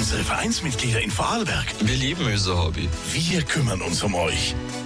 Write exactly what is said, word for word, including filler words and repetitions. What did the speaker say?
unsere Vereinsmitglieder in Vorarlberg. Wir lieben unser Hobby. Wir kümmern uns um euch.